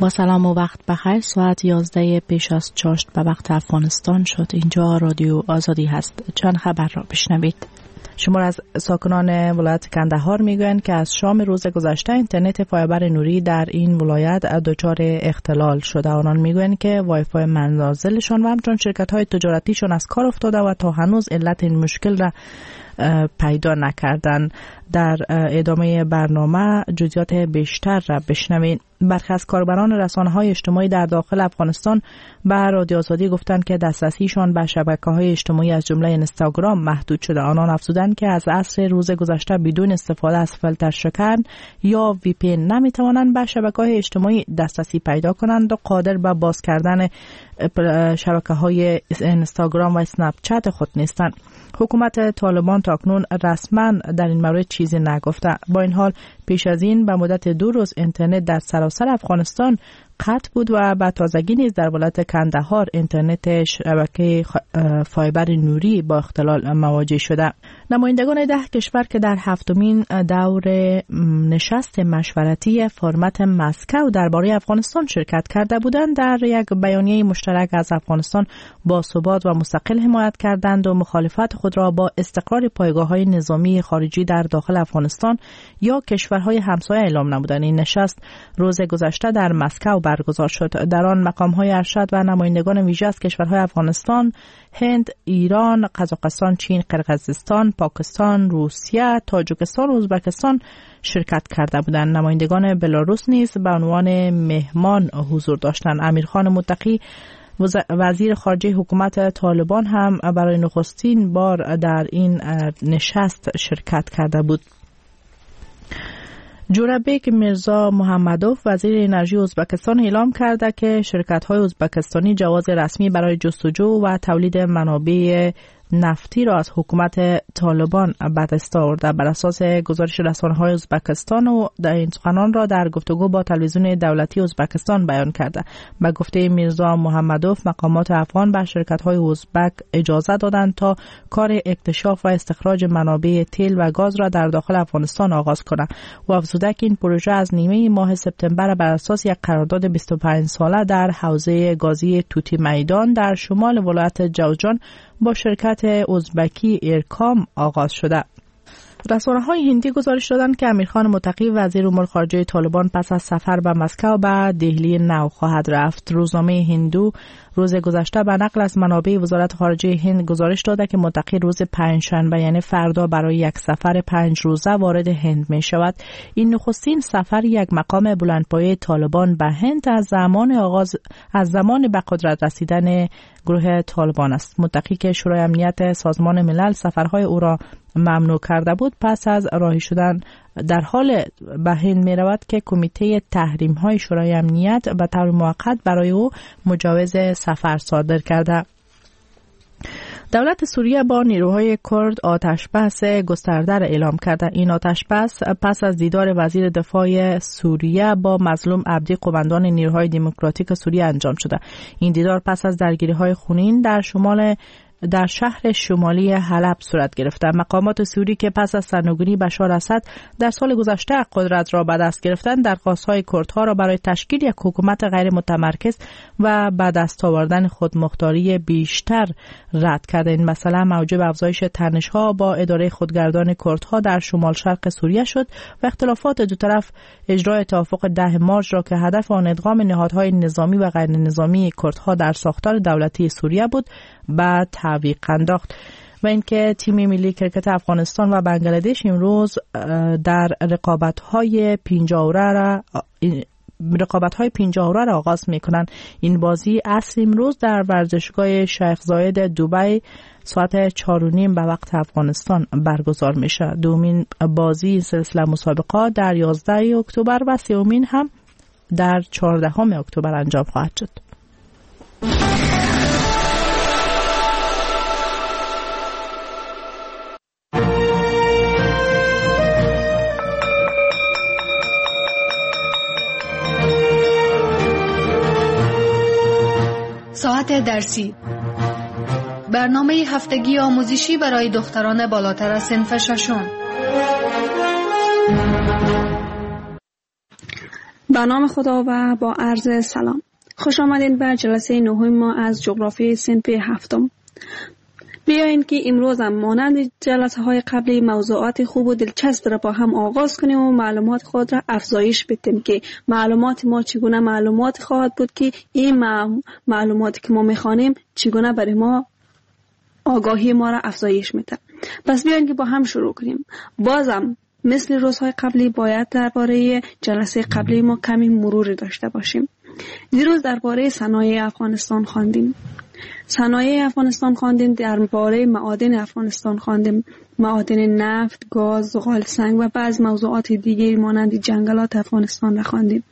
با سلام و وقت بخیر. ساعت 11 پیش از چاشت به وقت افغانستان شد. اینجا رادیو آزادی هست. چند خبر را بشنوید. شمار از ساکنان ولایت کندهار میگویند که از شام روز گذشته اینترنت فایبر نوری در این ولایت دچار اختلال شده. آنان میگویند که وای فای منازلشان و همچنین شرکت‌های تجارتیشان از کار افتاده و تا هنوز علت این مشکل را پیدا نکردن. در ادامه برنامه جزئیات بیشتر را بشنوید. برخی از کاربران رسانه‌های اجتماعی در داخل افغانستان به رادیو آزادی گفتند که دسترسیشان به شبکه‌های اجتماعی از جمله اینستاگرام محدود شده. آنان افزودند که از عصر روز گذشته بدون استفاده از فیلتر شکن یا وی پی ان نمی‌توانند به شبکه‌های اجتماعی دسترسی پیدا کنند و قادر به باز کردن شبکه‌های اینستاگرام و اسنپ چت خود نیستند. حکومت طالبان تاکنون رسما در این مورد چیزی نگفته. با این حال پیش از این به مدت 2 روز اینترنت در سراسر افغانستان قطع بود و به تازگی نیز در ولایت کندهار اینترنت شبکه فایبر نوری با اختلال مواجه شده. نمایندگان 10 کشور که در 7مین دور نشست مشورتی فرمت مسکو درباره افغانستان شرکت کرده بودند در یک بیانیه مشترک از افغانستان با ثبات و مستقل حمایت کردند و مخالفت خود را با استقرار پایگاه‌های نظامی خارجی در داخل افغانستان یا کشورهای همسایه اعلام نمودند. این نشست روز گذشته در مسکو برگزار شد. در آن مقام‌های ارشد و نمایندگان ویژه از کشورهای افغانستان، هند، ایران، قزاقستان، چین، قرقیزستان، پاکستان، روسیه، تاجیکستان و ازبکستان شرکت کرده بودند. نمایندگان بلاروس نیز به عنوان مهمان حضور داشتند. امیرخان متقی وزیر خارجه حکومت طالبان هم برای نخستین بار در این نشست شرکت کرده بود. جورابیک میرزا محمدوف وزیر انرژی ازبکستان اعلام کرده که شرکت‌های ازبکستانی جواز رسمی برای جستجو و تولید منابع نفتی را از حکومت طالبان به دست آورده. بر اساس گزارش رسانه‌های ازبکستان و این سخنان را در گفتگو با تلویزیون دولتی ازبکستان بیان کرده. به گفته میرزا محمدوف مقامات افغان به شرکت‌های ازبک اجازه دادند تا کار اکتشاف و استخراج منابع تیل و گاز را در داخل افغانستان آغاز کنند و افزوده که این پروژه از نیمه ماه سپتامبر بر اساس یک قرارداد 25 ساله در حوزه گازی توتی میدان در شمال ولایت جوزجان با شرکت ازبکی ایرکام آغاز شده. رسانه‌های هندی گزارش دادند که امیرخان متقی وزیر امور خارجه طالبان پس از سفر به مسکو به دهلی نو خواهد رفت. روزنامه هندو روز گذشته به نقل از منابع وزارت خارجه هند گزارش داده که متقی روز پنجشنبه یعنی فردا برای یک سفر 5 روزه وارد هند می شود. این نخستین سفر یک مقام بلندپایه طالبان به هند از زمان به قدرت رسیدن گروه طالبان است. متقی که شورای امنیت سازمان ملل سفرهای او را ممنوع کرده بود پس از راهی شدن در حال به هند می رود که کمیته تحریم های شورای امنیت به طور موقت برای او مجوز سفر صادر کرده. دولت سوریه با نیروهای کرد آتشبس گسترده را اعلام کرده. این آتشبس پس از دیدار وزیر دفاع سوریه با مظلوم عبدی قومندان نیروهای دموکراتیک سوریه انجام شده. این دیدار پس از درگیری‌های خونین در شهر شمالی حلب صورت گرفته. مقامات سوری که پس از سرنگونی بشار اسد در سال گذشته قدرت را به دست گرفتند، درخواست‌های کردها را برای تشکیل یک حکومت غیر متمرکز و به دست آوردن خودمختاری بیشتر رد کرده. این مسئله موجب افزایش تنش‌ها با اداره خودگردان کردها در شمال شرق سوریه شد و اختلافات دو طرف اجرای توافق 10 مارس را که هدف آن ادغام نهادهای نظامی و غیر نظامی کردها در ساختار دولتی سوریه بود به تعویق انداخت. و اینکه تیم ملی کرکت افغانستان و بنگلادش امروز در رقابت‌های 50 را آغاز می‌کنند. این بازی عصر امروز در ورزشگاه شیخ زاید دبی ساعت 4:30 به وقت افغانستان برگزار میشه. دومین بازی سلسله مسابقات در 11 اکتبر و سومین هم در 14 اکتبر انجام خواهد شد. ساعت درسی، برنامه هفتگی آموزشی برای دختران بالاتر از صنف 6. به نام خدا و با عرض سلام. خوش آمدین به جلسه نهم ما از جغرافی صنف هفتم. بیایید که امروز هم مانند جلسه های قبلی موضوعات خوب و دلچسب را با هم آغاز کنیم و معلومات خود را افزایش بدیم که معلومات ما چگونه معلومات خواهد بود که این معلوماتی که ما میخوانیم چگونه برای ما آگاهی ما را افزایش میده. پس بیایید که با هم شروع کنیم. بازم مثل روزهای قبلی باید درباره جلسه قبلی ما کمی مروری داشته باشیم. دیروز درباره صنایع افغانستان خواندیم. صنایع افغانستان خواندیم، درباره معادن افغانستان خواندیم، معادن نفت، گاز، زغال سنگ و بعض موضوعات دیگه مانند جنگلات افغانستان را خواندیم.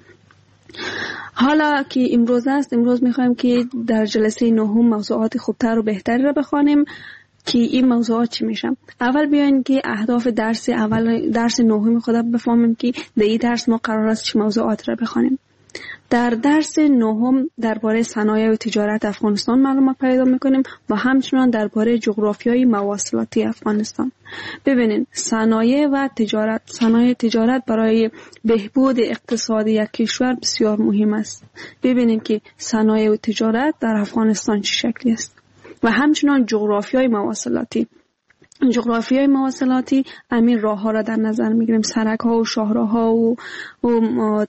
حالا که امروز است، امروز میخوایم که در جلسه نهم موضوعات خوبتر و بهتری را بخوانیم که این موضوعات چی میشن. اول بیاین که اهداف درس نهم خود بفهمیم که در این درس ما قرار است چه موضوعات را بخوانیم. در درس نهم درباره صنایع و تجارت افغانستان معلومات پیدا میکنیم و همچنان درباره جغرافیای مواصلاتی افغانستان. ببینین صنایع و تجارت، صنایع تجارت برای بهبود اقتصادی یک کشور بسیار مهم است. ببینین که صنایع و تجارت در افغانستان چه شکلی است و همچنان جغرافیای مواصلاتی. جغرافیای مواصلاتی همین راه ها را در نظر میگیریم، سرک ها و شاهراه ها و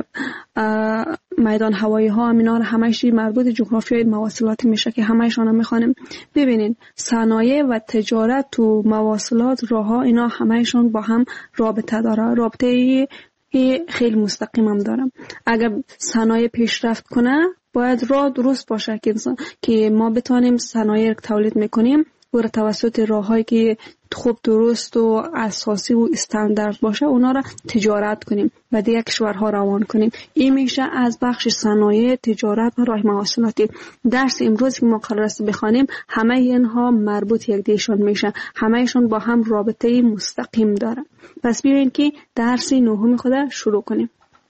میدان هوایی ها، همینا را همش مربوط جغرافیای مواصلاتی میشه که همشون هم میخوانیم. ببینین صنایع و تجارت و مواصلات، راه ها، اینا همشون با هم رابطه داره، رابطه خیلی مستقیم هم داره. اگر صنایع پیشرفت کنه باید راه درست باشه که ما بتونیم صنایع تولید میکنیم و توسط راه‌هایی که خوب درست و اساسی و استاندارد باشه اونا را تجارت کنیم و دیگه کشورها روان کنیم. این میشه از بخش صنایع، تجارت و راه مواصلاتی. درس امروز که ما قرار است بخوانیم همه اینها مربوط یک دیشان میشه، همهشون با هم رابطه مستقیم داره. پس بیاین که درس نهم خود شروع کنیم.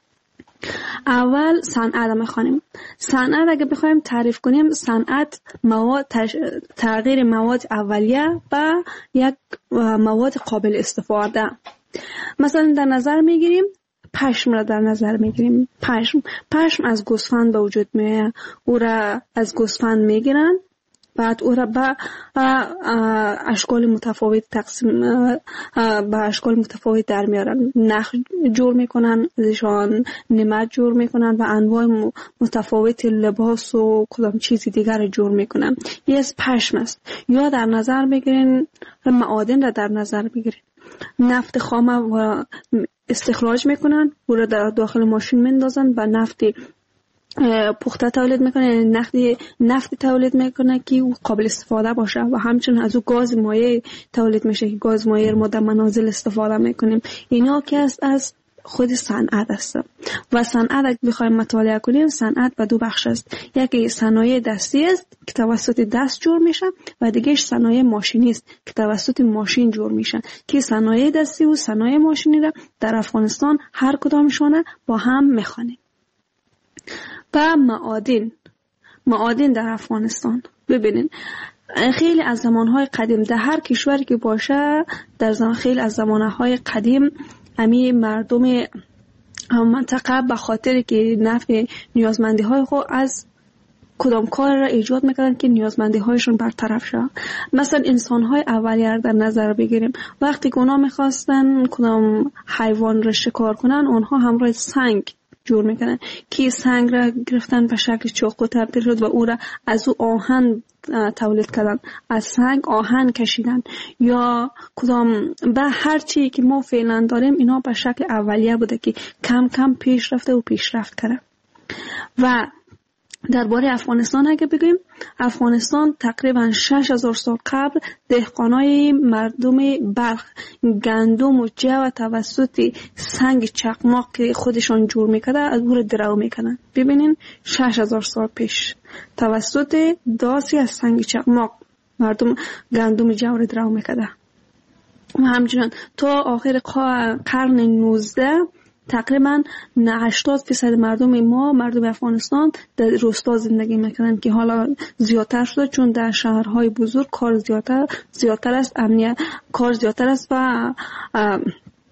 اول صنعت میخوانیم. صنعت اگه بخوایم تعریف کنیم، صنعت تغییر مواد اولیه و یک مواد قابل استفاده. مثلا در نظر میگیریم پشم را در نظر میگیریم. پشم از گوسفند به وجود میاد، او را از گوسفند میگیرن، بعد او را به اشکال متفاوت به اشکال متفاوت در میارن، نخ جور میکنن، ازشان نمد جور میکنن و انواع متفاوت لباس و کدام چیزی دیگر جور میکنن. یه از پشم است. یا در نظر بگیرین معادن را در بگیرین. نفت خام و استخراج میکنن، او را در داخل ماشین میندازن و نفت پخته تولید میکنه، نفت تولید میکنه که قابل استفاده باشه و همچنین از او گاز مایع تولید میشه که گاز مایع ما در منازل استفاده میکنیم. اینا که از خود صنعت است. و صنعت اگه بخوایم مطالعه کنیم، صنعت به دو بخش است. یکی صنایع دستی است که توسط دست جور میشه و دیگهش صنایع ماشینی است که توسط ماشین جور میشه. که صنایع دستی و صنایع ماشینی را در افغانستان هر کدامشون با هم میخوانیم. و معادن در افغانستان. ببینین خیلی از زمانهای قدیم در هر کشوری که باشه، در خیلی از زمانهای قدیم امی مردم منطقه به خاطر که نفع نیازمندی های خود از کدام کار را ایجاد میکنن که نیازمندی هایشون برطرف شد. مثلا انسان های اولیه در نظر بگیریم، وقتی که اونا میخواستن کدام حیوان را شکار کنن، اونها همراه سنگ جور میکنن که سنگ را گرفتن به شکل چاقو تبدیل شد و او را از او آهن تولید کردن، از سنگ آهن کشیدن. یا کدام به هر چی که ما فعلا داریم اینا به شکل اولیه بوده که کم کم پیش رفته و پیشرفت کرده. و درباره افغانستان اگه بگیم، افغانستان تقریبا 6000 سال قبل دهقانای مردم بلخ گندم و جو توسط سنگ چقماق که خودشان جور میکرده از او را درو میکنن. ببینین 6000 سال پیش توسط داسی از سنگ چقماق مردم گندم جو را درو میکرده. و همچنان تا آخر قرن 19 تقریبا 80% مردم افغانستان در روستا زندگی میکنن که حالا زیادتر شده چون در شهرهای بزرگ کار زیادتر است، کار زیادتر است و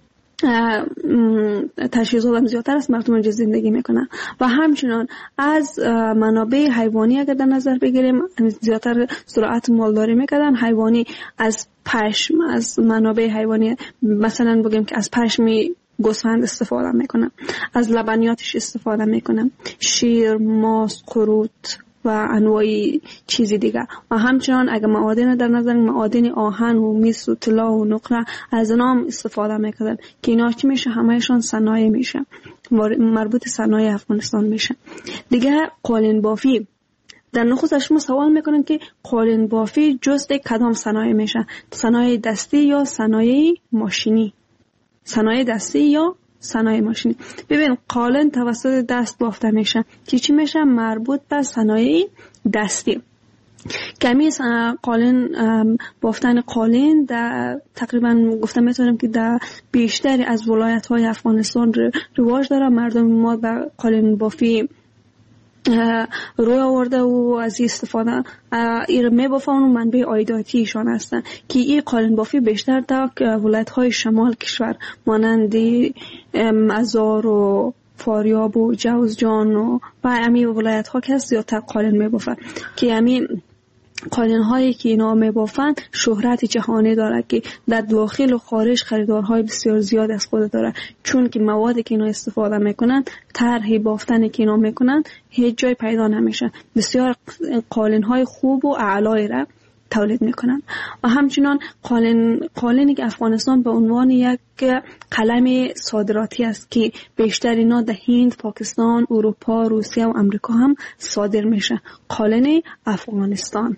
تجهیزات هم زیادتر است، مردم اینجا زندگی میکنن. و همچنان از منابع حیوانی اگر در نظر بگیریم، زیادتر زراعت مالداری میکردن. حیوانی از پشم، از منابع حیوانی مثلا بگیم که از پشم گوسفند استفاده میکنن، از لبنیاتش استفاده میکنن، شیر، ماست، قروت و انواع چیزی دیگه. و همچنان اگر معادن در نظر، معادن آهن و مس و طلا و نقره، از اینا هم استفاده میکنن که اینا چی میشه؟ همهشون صنایع میشه، مربوط صنایع افغانستان میشه. دیگه قالین بافی، در نخست شما سوال میکنن که قالین بافی جزء کدام صنایع میشه؟ صنایع دستی یا صنایع ماشینی؟ صنایع دستی یا صنایع ماشینی. ببین قالین توسط دست بافته میشه که چی میشه؟ مربوط به صنایع دستی. کمی قالین، بافتن قالین در تقریبا گفته میتونم که در بیشتری از ولایت های افغانستان رواج داره. مردم ما به قالین بافی روی آورده و از استفاده ایر میبافن و منبع عایداتیشان هستن که این قالین بافی بیشتر در ولایت های شمال کشور مانند مزار و فاریاب و جوزجان و همین ولایت ها که زیادتر قالین میبافن، که همین قالین هایی که اینا میبافن شهرت جهانی داره که در داخل و خارج خریدارهای بسیار زیاد از خود داره، چون که موادی که اینا استفاده میکنن، طرح بافتنی که اینا میکنن هیچ جای پیدا نمیشه. بسیار قالین های خوب و اعلایی را تولید میکنن. و همچنان قالینی که افغانستان به عنوان یک قلم صادراتی است که بیشتر اینا در هند، پاکستان، اروپا، روسیه و امریکا هم صادر میشه. قالین افغانستان.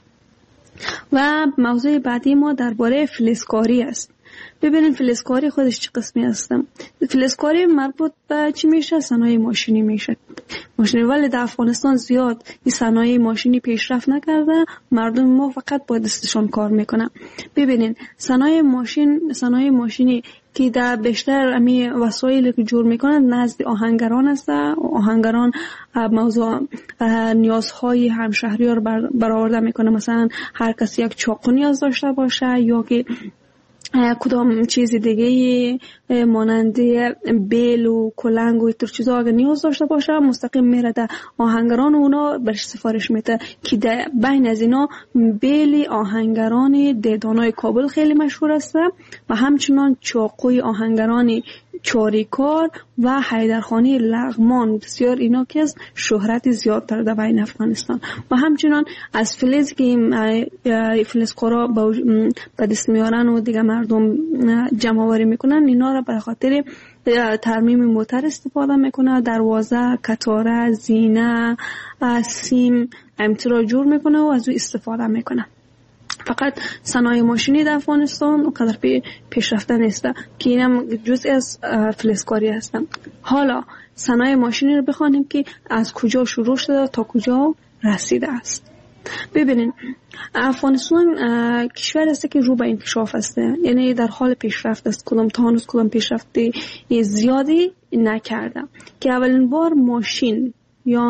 و موضوع بعدی ما درباره فلزکاری است. ببینید فلزکاری خودش چه قسمی هستم. فلزکاری مربوط به چی میشه؟ صنایع ماشینی میشه. ولی در افغانستان زیاد این صنایع ماشینی پیشرفت نکرده، مردم ما فقط با دستشان کار میکنن. ببینید صنایع ماشینی که در بیشتر امی وسایلی که جور میکنن نزد آهنگران است. آهنگران موضوع نیازهای همشهریار برآورده میکنه. مثلا هر کسی یک چاقو نیاز داشته باشه یا که کدام چیز دیگه مانند بیل و کلنگ و اینطور چیزا اگه نیاز داشته باشه مستقیم میره در آهنگران و اونا برش سفارش میده که در بین از اینا بیل آهنگران دیدانای کابل خیلی مشهور است و همچنان چاقوی آهنگران چاریکار و حیدرخانی لغمان، بسیار اینا که از شهرت زیاد در بین افغانستان. و همچنان از فلز که فلزکارا به دست میارن و دیگه مردم جمع آوری میکنن، اینا را به خاطر ترمیم موتر استفاده میکنه. دروازه، کتاره، زینه، سیم امترا جور میکنه و از او استفاده میکنه. فقط صنایع ماشینی در افغانستان اونقدر پیشرفته نیست که اینم جزئی از فلزکاری هستن. حالا صنایع ماشینی رو بخوانیم که از کجا شروع شده تا کجا رسیده است. ببینین افغانستان کشور است که رو به انکشاف است، یعنی در حال پیشرفت است. کدام پیشرفتی زیادی نکرده که اولین بار ماشین یا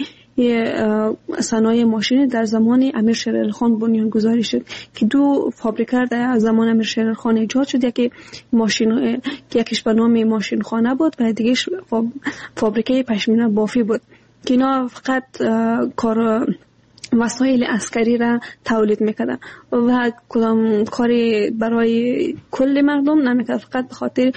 صنایع ماشینی در زمان امیر شیر علی خان بنیان گذاری شد که دو فابریکه در زمان امیر شیر علی خان ایجاد شد. یکیش به نام ماشین خانه بود و دیگهش فابریکه پشمینه بافی بود که اینا فقط وسایل عسکری را تولید میکردن و کدام کاری برای کل مردم نمیکرد، فقط به خاطر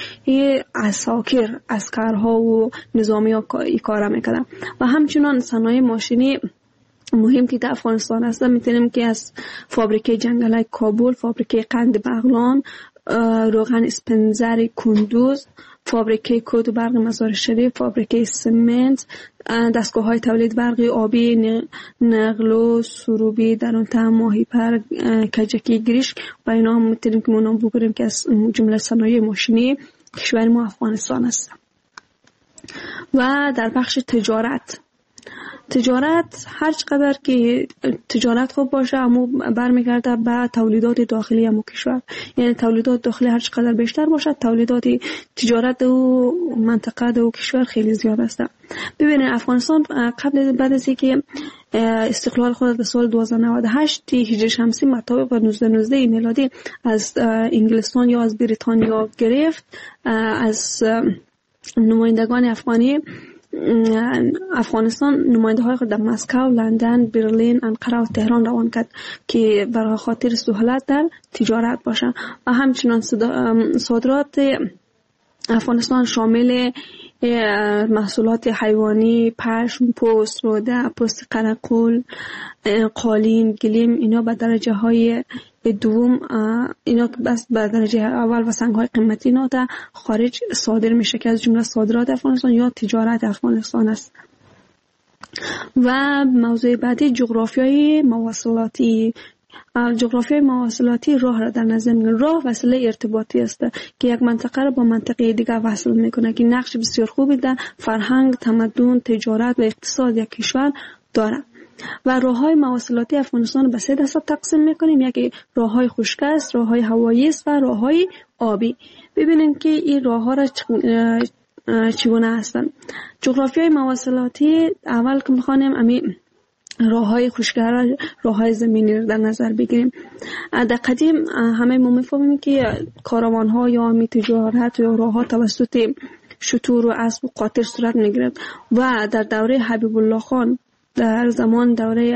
عسکرها و نظامی ها کار میکردن. و همچنان صنایع ماشینی مهم که در افغانستان هست میتونیم که از فابریکه جنگلک کابل، فابریکه قند بغلان، روغن اسپنزر کندوز، فابریکه کود و برق مزار شریف، فابریکه سمنت، دستگاه های تولید برق آبی نقلو، سروبی، درونتم، ماهیپر، کجکی، گریشک و اینا هم میتونیم که منام بگیریم که از جمله صنایع ماشینی کشور ما افغانستان است. و در بخش تجارت هر چقدر که تجارت خوب باشه اما برمیگرده به تولیدات داخلی همون کشور، یعنی تولیدات داخلی هر چقدر بیشتر باشه تولیدات تجارت و منطقه و کشور خیلی زیاد است. ببینید افغانستان بعد از اینکه استقلال خود به سال 1298 هجری شمسی مطابق با 1919 میلادی از انگلستان یا از بریتانیا گرفت. از نمایندگان افغانستان نماینده های خود در مسکو، لندن، برلین، انقره و تهران روان کرد که برای خاطر سهولت در تجارت باشه. و همچنان صادرات افغانستان شامل محصولات حیوانی، پشم، پوست، روده، پوست قرقل، قالین، گلیم، اینا به درجه های دوم، اینا بس به درجه اول و سنگ های قیمتی اینا در خارج صادر میشه که از جمله صادرات افغانستان یا تجارت افغانستان است. و موضوع بعدی جغرافیای مواصلاتی. جغرافیای مواصلاتی راه را در نظر میگیره. راه وسیله ارتباطی است که یک منطقه را با منطقه دیگر وصل میکنه که نقش بسیار خوبی در فرهنگ، تمدن، تجارت و اقتصاد یک کشور داره. و راههای مواصلاتی افغانستان به 3 دسته تقسیم میکنیم. یکی راههای خشک است، راههای هوایی است و راههای آبی. ببینید که این راهها را چگونه هستند. جغرافیای مواصلاتی اول که میخوانیم راههای خشک‌ها، راههای زمینی رو در نظر بگیریم. در قدیم همه ما میفهمیم که کاروان‌ها یا تجارت یا راه‌ها توسط شتور و اسب و قاطر صورت میگرفت. و در دوره حبیب الله خان، در زمان دوره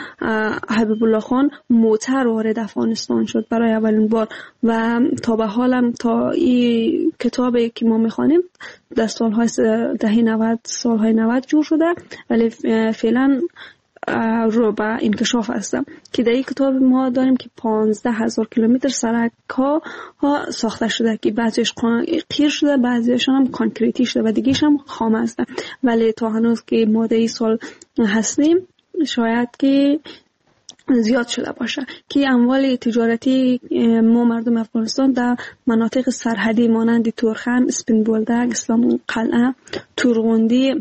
حبیب الله خان، موتر وارد افغانستان شد برای اولین بار. و تا به حالم تا این کتابی که ما میخوانیم در سالهای دهه 90 سالهای 90 جور شده، ولی فعلا رو به انکشاف هستم که در این کتاب ما داریم که 15,000 کیلومتر سرک ها ساخته شده که بعضیش قیر شده، بعضیش هم کانکریتی شده و دیگهش هم خام هستن. ولی تا هنوز که ما در این سال هستیم شاید که زیاد شده باشه که اموال تجارتی ما مردم افغانستان در مناطق سرحدی مانند تورخم، اسپین بولدک، اسلام قلعه، تورغوندی،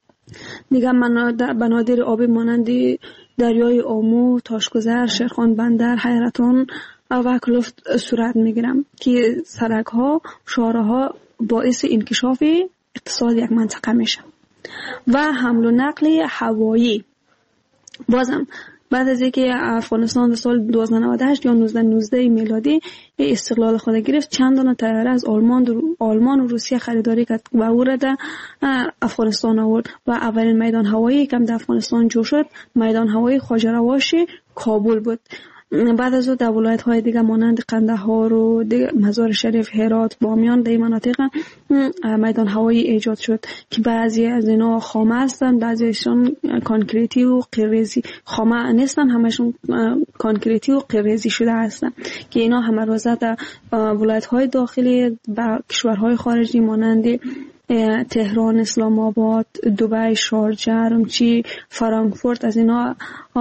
دیگه بنادر آبی مانند دریای آمو، تاشگذر، شیرخان بندر، حیرتان و کلفت صورت میگیرم که سرک ها، شهرها ها باعث انکشاف اقتصاد یک منطقه میشه. و حمل و نقل هوایی بازم بعد از اینکه افغانستان در سال 1298 یا 1919 میلادی استقلال خود گرفت، چند دانه طیاره از آلمان و روسیه خریداری کرد و او را در افغانستان آورد. و اولین میدان هوایی که در افغانستان جوش شد میدان هوایی خواجه رواش کابل بود. بعد از او در ولایت‌های دیگه مانند قندهار و مزار شریف، هرات، بامیان در این مناطق میدان هوایی ایجاد شد که بعضی از اینا خامه هستن، بعضیشون کانکریتی و قیریزی. خامه نیستن، همشون کانکریتی و قیریزی شده هستن که اینا همه روزه در ولایت‌های داخلی و کشورهای خارجی مانند تهران، اسلام آباد، دبی، شارجه، رمچی، فرانکفورت از اینا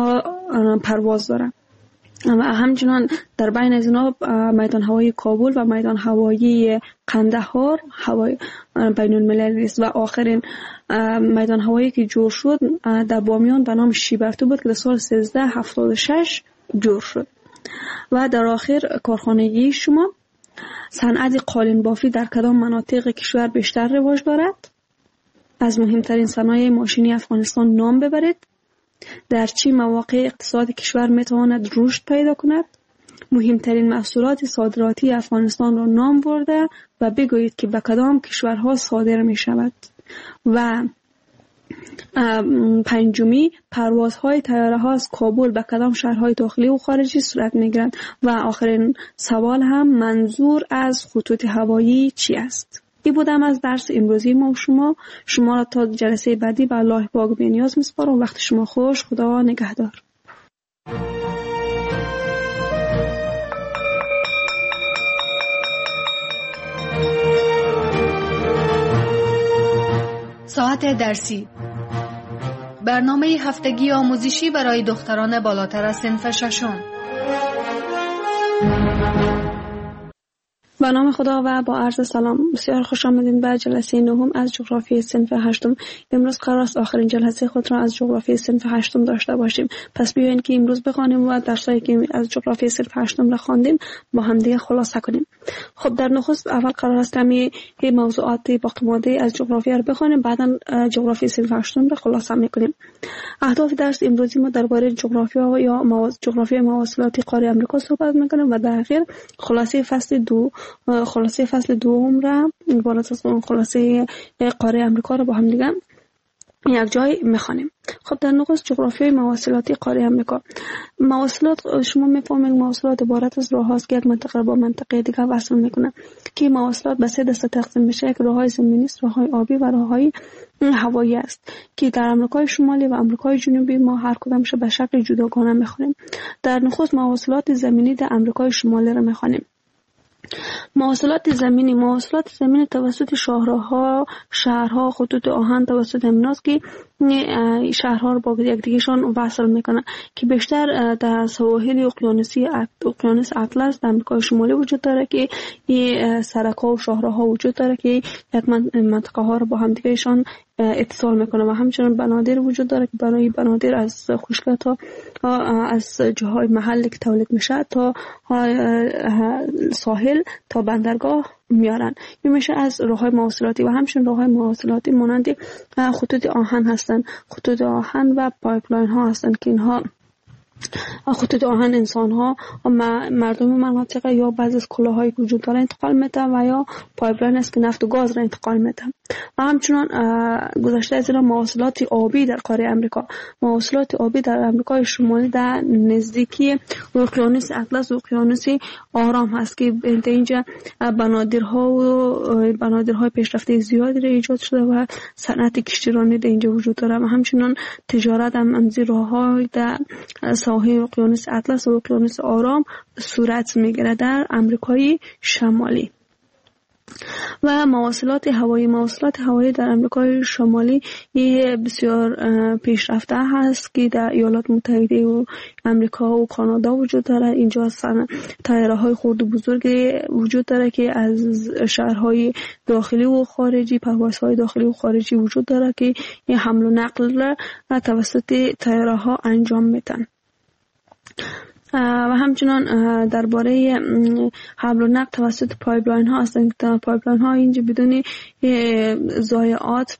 پرواز دارن. و همچنان در بین از اینا میدان هوایی کابل و میدان هوایی قندهار هوای بین المللی است. و آخرین میدان هوایی که جور شد در بامیان به نام شیبرتو بود که در سال 1376 جور شد. و در آخر کارخانگی شما، صنعت قالین بافی در کدام مناطق کشور بیشتر رواج دارد؟ از مهمترین صنایع ماشینی افغانستان نام ببرید. در چه مواقع اقتصاد کشور میتواند رشد پیدا کند؟ مهمترین محصولات صادراتی افغانستان را نام برده و بگویید که به کدام کشورها صادر می شود. و پنجمی، پروازهای طیاره ها از کابل به کدام شهرهای داخلی و خارجی صورت می گیرند؟ و آخرین سوال هم، منظور از خطوط هوایی چی است؟ این بودم از درس امروزی ما و شما را تا جلسه بعدی به الله پاک بی‌نیاز می‌سپارم. وقت شما خوش، خدا نگهدار. ساعت درسی، برنامه هفتگی آموزشی برای دختران بالاتر از صنف ششم. به نام خدا و با عرض سلام، بسیار خوش آمدین به جلسه نهم از جغرافی صنف هشتم. امروز قرار است آخرین جلسه خود را از جغرافی صنف هشتم داشته باشیم. پس بیاین که امروز بخوانیم و درسایی که از جغرافی صنف هشتم را خواندیم با هم دیگه خلاصه کنیم. خب در نخست اول قرار است کمی موضوعات باقی مانده از جغرافی را بخوانیم، بعدا جغرافی صنف هشتم را خلاصه میکنیم. اهداف درس امروزی ما درباره جغرافیا یا جغرافی مواصلاتی قاره آمریکا صحبت میکنیم و در اخیر خلاصه فصل دوم را عبارت از خلاصه قاره آمریکا را با هم دیگه یک جای میخوانیم. خب در نخست جغرافیای مواصلاتی قاره آمریکا. مواصلات شما میفهمید مواصلات عبارت از راه هاست که یک منطقه با منطقه دیگر وصل میکنه، که مواصلات به 3 دسته تقسیم میشه: یک راههای زمینی است، راههای آبی و راههای هوایی است، که در آمریکای شمالی و آمریکای جنوبی ما هر کدامش به شکل جداگانه میخوانیم. در نخست مواصلات زمینی در آمریکای شمالی را میخوانیم. مواصلات زمینی توسط شاهراها، شهرها، خطوط آهن توسط امناست که شهرها رو با یکدیگه‌شان وصل میکنه، که بیشتر در سواحل اقیانوس اطلس در آمریکای شمالی وجود داره، که این سرک‌ها و شاهراها وجود داره که یک منطقه ها رو با هم دیگه‌شان اتصال میکنه. و همچنین بنادر وجود داره که برای بنادر از خشکی تا از جاهای محلی که تولید میشه تا ساحل تا بندرگاه میارن. این میشه از راههای مواصلاتی. و همچنین راههای مواصلاتی مانند خطوط آهن هستند، خطوط آهن و پایپلاین ها هستند، که اینها خطوط آهن انسان ها و مردم مناطق یا بعضی از کلاهایی که وجود داره انتقال میده، و یا پایپلاین است که نفت و گاز را انتقال میده. و همچنان گذشته از این مواصلات آبی در قاره آمریکا. مواصلات آبی در آمریکای شمالی در نزدیکی اقیانوس اطلس و اقیانوس آرام هست، که اینجا بنادرهای پیشرفته زیادی را ایجاد شده و صنعت کشتیرانی در اینجا وجود داره. و همچنان تجارت هم از راه‌های در ساحل اقیانوس اطلس و اقیانوس آرام صورت میگیره در آمریکای شمالی. و مواصلات هوایی در آمریکای شمالی بسیار پیشرفته هست، که در ایالات متحده و آمریکا و کانادا وجود داره. اینجا طیاره‌های خرد و بزرگ وجود داره که از شهرهای داخلی و خارجی، پروازهای داخلی و خارجی وجود داره که این حمل و نقل را توسط طیاره‌ها انجام میدن. و همچنان درباره حمل و نقل توسط پایپلاین ها هستند. پایپلاین ها اینجا بدون ضایعات،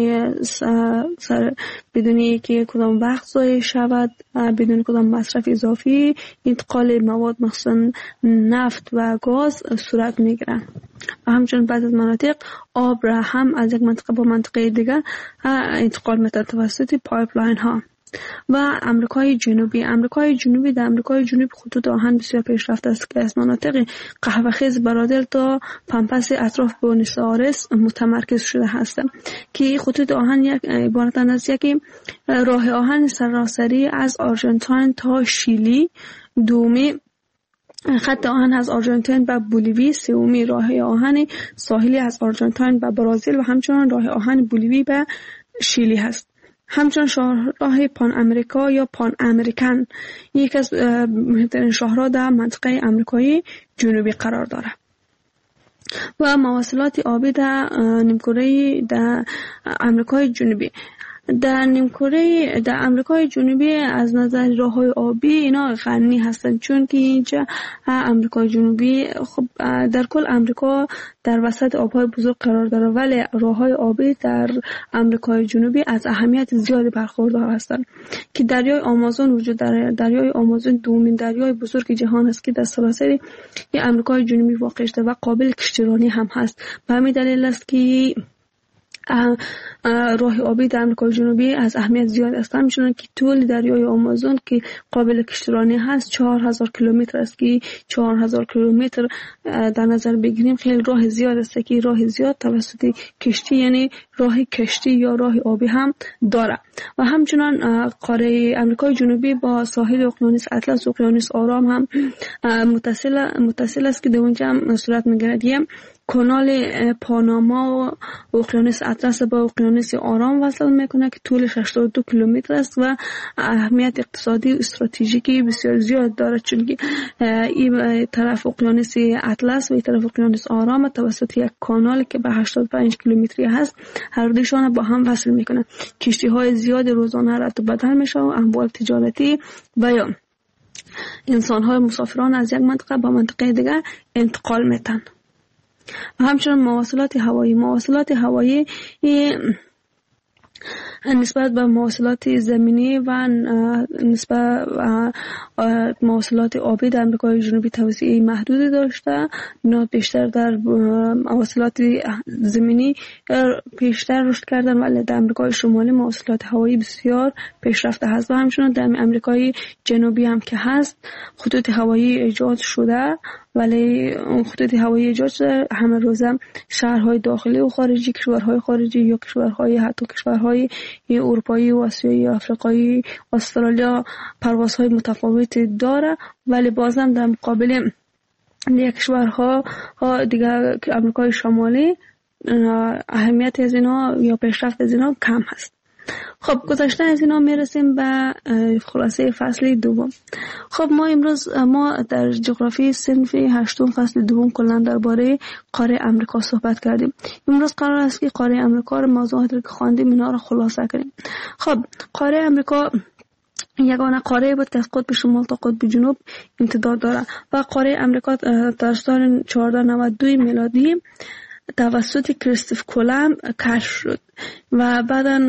بدون که کدام وقت ضایع شود، بدون کدام مصرف اضافی انتقال مواد مخصوصا نفت و گاز صورت میگیره. و همچنین بعض از مناطق آب را هم از یک منطقه با منطقه دیگر انتقال میده توسط پایپلاین ها. و آمریکای جنوبی در آمریکای جنوبی خطوط آهن بسیار پیشرفته است، که از مناطق قهوه‌خیز برادر تا پمپاس اطراف بوئنوس آیرس متمرکز شده هستند، که خطوط آهن عبارت از یک راه آهن سراسری از آرژانتین تا شیلی، دومی خط آهن از آرژانتین به بولیوی، سومی راه آهن ساحلی از آرژانتین به برزیل و همچنین راه آهن بولیوی به شیلی هست. همچنان شاهراه پان امریکا یا پان امریکن یک از مهمترین شاهراه در منطقه آمریکای جنوبی قرار داره. و مواصلات آبی در نیمکره در آمریکای جنوبی. در آمریکای جنوبی از نظر راههای آبی اینا غنی هستند، چون که اینجا آمریکای جنوبی خب در کل آمریکا در وسط آبهای بزرگ قرار داره، ولی راههای آبی در آمریکای جنوبی از اهمیت زیادی برخوردار هستند، که دریای آمازون وجود داره. دریای آمازون دومین دریای بزرگ جهان است که در سراسر آمریکای جنوبی واقع شده و قابل کشتیرانی هم هست. به همین دلیل است که راه آبی در آمریکای جنوبی از اهمیت زیاد است. همچنان که طول دریای آمازون که قابل کشتیرانی هست 4000 کیلومتر است، که 4000 کیلومتر در نظر بگیریم خیلی راه زیاد است، که راه زیاد توسط کشتی یعنی راه کشتی یا راه آبی هم داره. و همچنان قاره آمریکای جنوبی با ساحل اقیانوس اطلس و اقیانوس آرام هم متصل است، که در اونجا هم صورت میگیرد. کانال پاناما و اقیانوس اطلس با اقیانوس آرام وصل میکنه که طولش 82 کیلومتر است و اهمیت اقتصادی و استراتژیکی بسیار زیاد داره، چون که این طرف اقیانوس اطلس و این طرف اقیانوس آرام توسط یک کانال که به 85 کیلومتری هست هر دوشان با هم وصل میکنه. کشتی های زیاد روزانه رد و بدل میشه و اموال تجارتی و یا انسان های مسافران از یک منطقه به منطقه دیگر انتقال میتن. و همچنین مواصلات هوایی نسبت به مواصلات زمینی و نسبت به مواصلات آبی در آمریکای جنوبی توسعه محدودی داشته. اینا بیشتر در مواصلات زمینی بیشتر رشد کردن، ولی در آمریکای شمالی مواصلات هوایی بسیار پیشرفته هست. و همچنین در آمریکای جنوبی هم که هست خطوط هوایی ایجاد شده، ولی اون خطوط هوایی ایجاد شده همه روزه شهرهای داخلی و خارجی، کشورهای خارجی یا کشورهای حتی کشورهای اروپایی و آسیایی، آفریقایی، استرالیا پروازهای متفاوتی داره، ولی بازم در مقابل دیگر کشورها دیگر آمریکای شمالی اهمیت از اینا یا پیشرفت از اینا کم هست. خب گذشته از اینا میرسیم به خلاصه فصل دوم. خب ما امروز در جغرافی صنف 8 فصل دوم کلا درباره قاره آمریکا صحبت کردیم. امروز قرار است که قاره آمریکا رو موضوعاتی که خواندیم اینا رو خلاصه کنیم. خب قاره آمریکا یگانه قاره بود که از قطب شمال تا قطب جنوب امتداد داره و قاره آمریکا در سال 1492 میلادی توسط کریستوف کولومب کشف شد و بعداً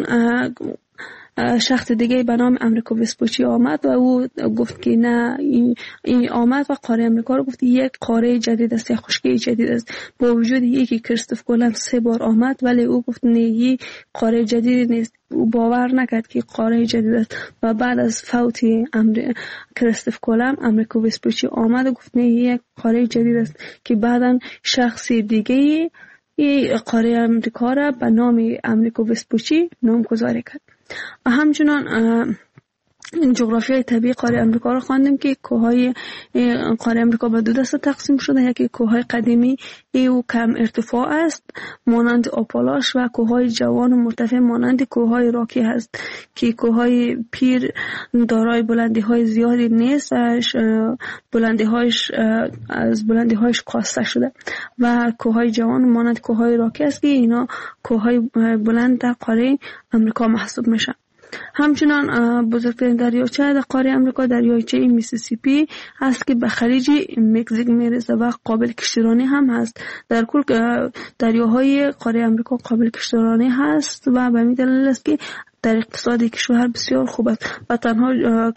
شخص دیگه به نام امریکو وسپوچی آمد و او گفت که نه این آمد و قاره امریکا رو گفت یک قاره جدید است، یک خشکی جدید است. با وجود یکی کریستوف کولومب 3 بار آمد ولی او گفت نه این قاره جدید نیست. او باور نکرد که قاره جدید است و بعد از فوت کریستوف کولومب امریکو وسپوچی آمد و گفت نه یک قاره جدید است که بعداً شخص دیگه قاره امریکا را به نام امریکو وسپوچی نامگذاری کرد. و همچنان جغرافیای طبیعی قاره امریکا رو خواندیم که کوههای قاره امریکا به 2 دسته تقسیم شده. یکی کوههای قدیمی او کم ارتفاع است مانند آپالاش و کوههای جوان و مرتفع مانند کوههای راکی هست که کوههای پیر دارای بلندی های زیادی نیست، بلندی هایش کاسته شده و کوههای جوان مانند کوههای راکی است که اینا کوههای بلند در قاره امریکا محسوب میشن. همچنان بزرگترین دریاچه در قاره امریکا دریاچه میسیسیپی است که به خلیج مکزیک میرسه و قابل کشتیرانی هم هست. در کل دریاهای قاره امریکا قابل کشتیرانی هست و به همین دلیل است که در اقتصاد کشور بسیار خوب است و تنها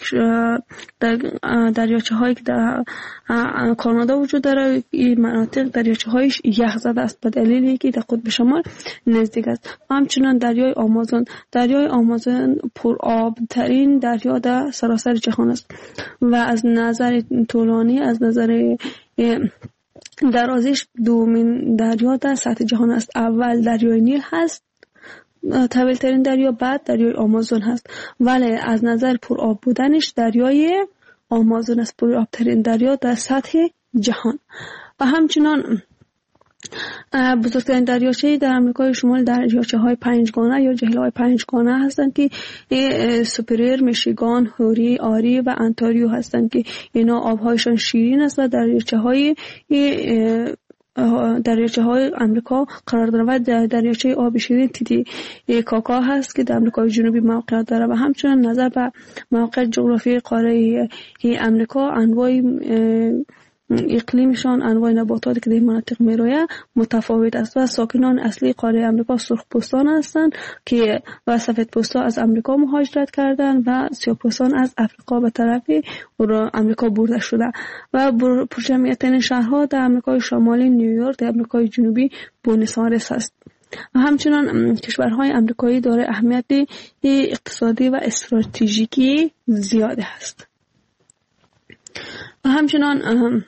دریاچه هایی که در کانادا وجود داره این مناطق دریاچه هایش یخ زده است به دلیلی که در قطب شمال نزدیک است. همچنان دریای آمازون پر آب ترین دریا در سراسر جهان است و از نظر طولانی از نظر درازیش دومین دریا در سطح جهان است. اول دریای نیل هست طویل ترین دریا، بعد دریای آمازون هست، ولی از نظر پر آب بودنش دریای آمازون است پر آب ترین دریا در سطح جهان. و همچنان بزرگترین دریاچه در آمریکای شمال دریاچه های 5 گانه یا جهیل های 5 گانه هستند که سوپریر، میشیگان، هوری، آری و انتاریو هستند که اینا آبهایشان شیرین است و دریاچه های آمریکا قرار داره و دریاچه آب شیرین تیتی کاکا هست که در آمریکای جنوبی موقعیت داره. و همچنین نظر به موقع جغرافی قاره آمریکا انواع اقلیمشان انواع نباتاتی که در مناطق میرویه متفاوت است و ساکنان اصلی قاره آمریکا سرخپوستان هستند که و سفیدپوستا از آمریکا مهاجرت کردند و سیاه‌پوستان از افریقا به طرف آمریکا برده شده و پرجمعیت‌ترین شهرها در آمریکای شمالی نیویورک، در آمریکای جنوبی بوئنوس آیرس است. و همچنان کشورهای آمریکایی دارای اهمیت اقتصادی و استراتژیکی زیاد است. و همچنان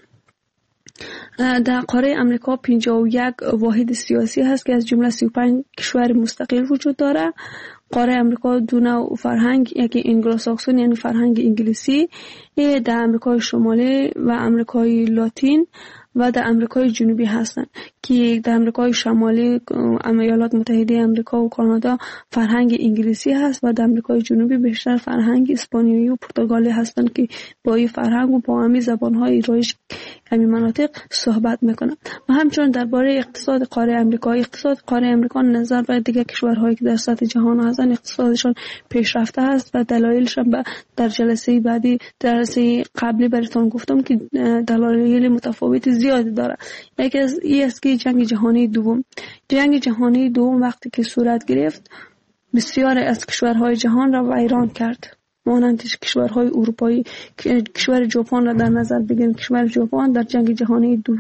در قاره امریکا 51 واحد سیاسی هست که از جمله 35 کشور مستقل وجود داره. قاره امریکا دو نوع فرهنگ، یکی انگلوساکسون یعنی فرهنگ انگلیسی در امریکای شمالی و امریکای لاتین و در امریکای جنوبی هستند که در امریکای شمالی ایالات متحده امریکا و کانادا فرهنگ انگلیسی هست و در امریکای جنوبی بیشتر فرهنگ اسپانیایی و پرتغالی هستند که با این فرهنگ و با همین زبان‌های رایج همین مناطق صحبت میکنند. و همچنین درباره اقتصاد قاره امریکا نظر به دیگر کشورهایی که در سطح جهان هستند اقتصادشان پیشرفته است و دلایلشان در جلسه بعدی جلسه قبلی براتون گفتم که دلایل متفاوت زیادی داره. یکی از این است که جنگ جهانی دوم وقتی که صورت گرفت بسیار از کشورهای جهان را ویران کرد، مانند کشورهای اروپایی. کشور ژاپن را در نظر بگیرید. کشور ژاپن در جنگ جهانی دوم